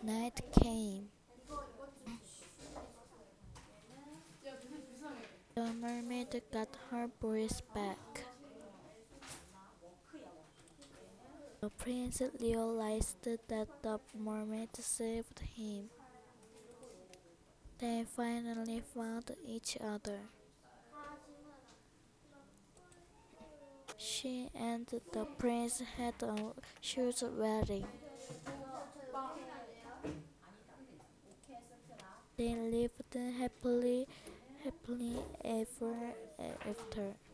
Night came. The mermaid got her voice back. The prince realized that the mermaid saved him. They finally found each other. She and the prince had a huge wedding. They lived happily ever after.